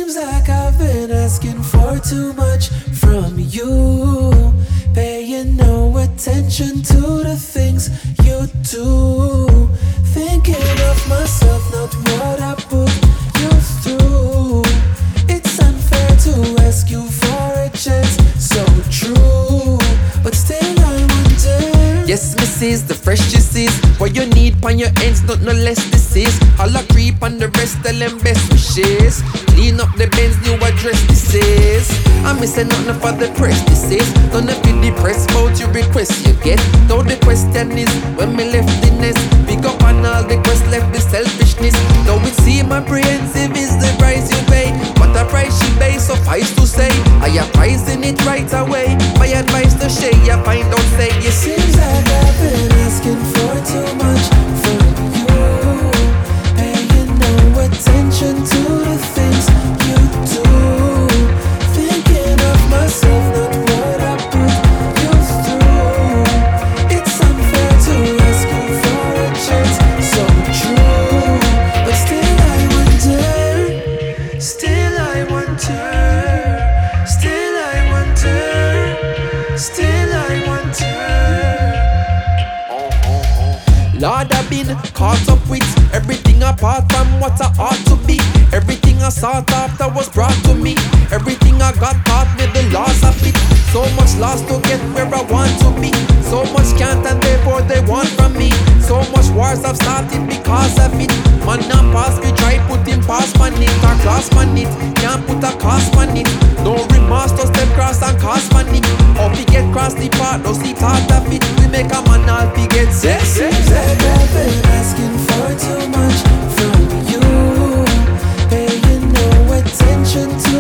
seems like I've been asking for too much from you, paying no attention to the things you do, thinking of myself, not what I put you through. It's unfair to ask you for a chance, so true, but still I wonder. Yes, Mrs. The fresh juices, what you need pon your ends, not no less this is. All I creep on the rest, tell them best wishes. Clean up the Benz, new address this is. I'm missing nothing for the press this is. Don't be depressed about your request you get. Though the question is, when me left the nest, pick up on all the quest, left the selfishness. Though it seem apprehensive is the price you pay, what a price she pays, suffice to say, I am pricing it right away. My advice to Shay, you find out say you see. Seems like I've been asking for too much from you, paying no attention to the things you do, thinking of myself, not what I put you through. It's unfair to ask you for a chance, so true, but still I wonder, still I wonder, still I wonder, still I wonder. Lord, I've been caught up with everything apart from what I ought to be. Everything I sought after was brought to me. Everything I got taught me the loss of it. So much lost to get where I want to be. So much can't and therefore they want from me. So much wars I've started because of it. Man and pass me try putting pass on it or class on it. Can't put a cost on it. No remorse to step cross and cost money. Or we get cross the part, no see part of it. We make a man all we get set. Seems like I've been asking for too much from you, paying no attention to